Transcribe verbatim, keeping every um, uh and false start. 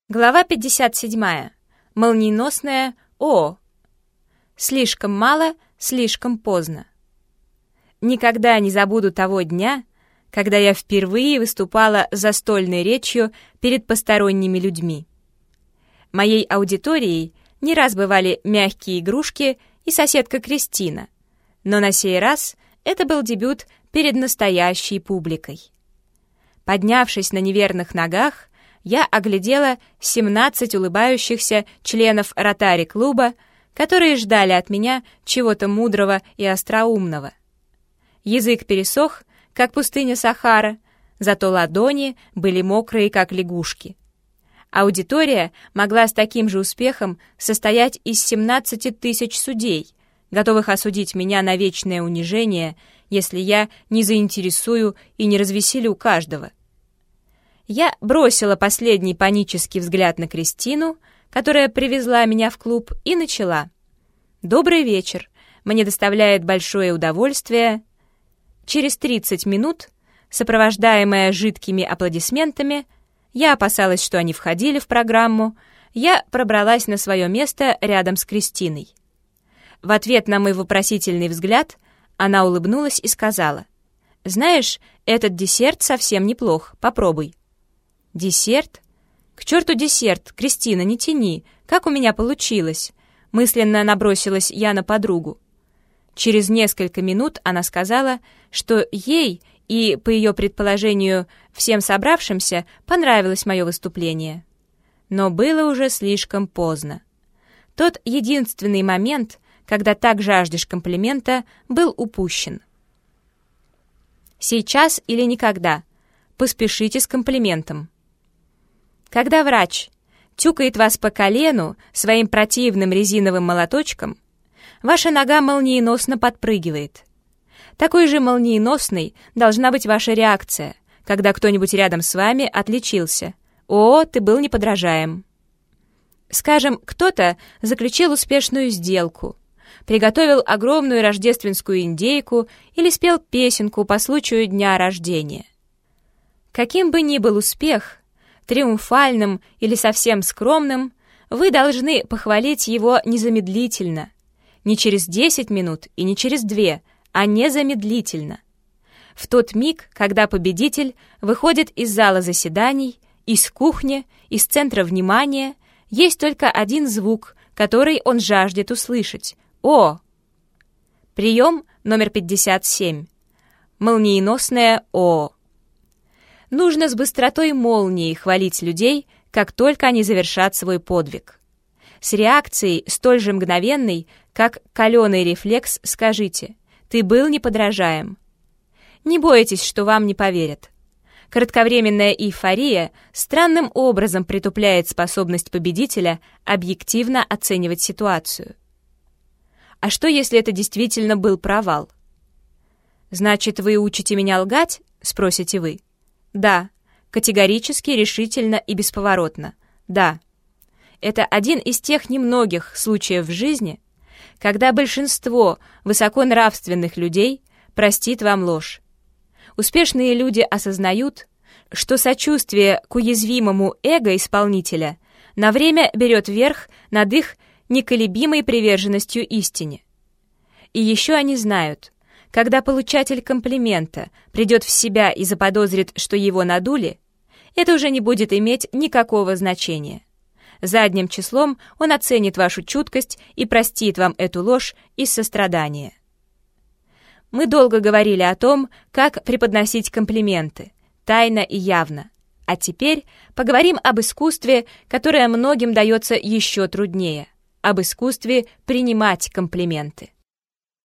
Глава пятьдесят седьмая. Молниеносное «О». Слишком мало, слишком поздно. Никогда не забуду того дня, когда я впервые выступала застольной речью перед посторонними людьми. Моей аудиторией не раз бывали мягкие игрушки и соседка Кристина, но на сей раз это был дебют перед настоящей публикой. Поднявшись на неверных ногах, я оглядела семнадцать улыбающихся членов ротари-клуба, которые ждали от меня чего-то мудрого и остроумного. Язык пересох, как пустыня Сахара, зато ладони были мокрые, как лягушки. Аудитория могла с таким же успехом состоять из семнадцати тысяч судей, готовых осудить меня на вечное унижение, если я не заинтересую и не развеселю каждого. Я бросила последний панический взгляд на Кристину, которая привезла меня в клуб, и начала. «Добрый вечер. Мне доставляет большое удовольствие». Через тридцать минут, сопровождаемая жидкими аплодисментами, я опасалась, что они входили в программу, я пробралась на свое место рядом с Кристиной. В ответ на мой вопросительный взгляд она улыбнулась и сказала: «Знаешь, этот десерт совсем неплох. Попробуй». «Десерт? К черту десерт! Кристина, не тяни! Как у меня получилось?» Мысленно набросилась я на подругу. Через несколько минут она сказала, что ей и, по ее предположению, всем собравшимся понравилось мое выступление. Но было уже слишком поздно. Тот единственный момент, когда так жаждешь комплимента, был упущен. Сейчас или никогда. Поспешите с комплиментом. Когда врач тюкает вас по колену своим противным резиновым молоточком, ваша нога молниеносно подпрыгивает. Такой же молниеносной должна быть ваша реакция, когда кто-нибудь рядом с вами отличился. «О, ты был неподражаем». Скажем, кто-то заключил успешную сделку, приготовил огромную рождественскую индейку или спел песенку по случаю дня рождения. Каким бы ни был успех, триумфальным или совсем скромным, вы должны похвалить его незамедлительно. Не через десять минут и не через две, а незамедлительно. В тот миг, когда победитель выходит из зала заседаний, из кухни, из центра внимания, есть только один звук, который он жаждет услышать. «О!» Прием номер пятьдесят семь. Молниеносное «О». Нужно с быстротой молнии хвалить людей, как только они завершат свой подвиг. С реакцией, столь же мгновенной, как каленый рефлекс, скажите: «Ты был неподражаем». Не бойтесь, что вам не поверят. Кратковременная эйфория странным образом притупляет способность победителя объективно оценивать ситуацию. А что, если это действительно был провал? «Значит, вы учите меня лгать?» — спросите вы. Да, категорически, решительно и бесповоротно. Да. Это один из тех немногих случаев в жизни, когда большинство высоконравственных людей простит вам ложь. Успешные люди осознают, что сочувствие к уязвимому эго исполнителя на время берет верх над их неколебимой приверженностью истине. И еще они знают, когда получатель комплимента придет в себя и заподозрит, что его надули, это уже не будет иметь никакого значения. Задним числом он оценит вашу чуткость и простит вам эту ложь из сострадания. Мы долго говорили о том, как преподносить комплименты, тайно и явно. А теперь поговорим об искусстве, которое многим дается еще труднее, об искусстве принимать комплименты.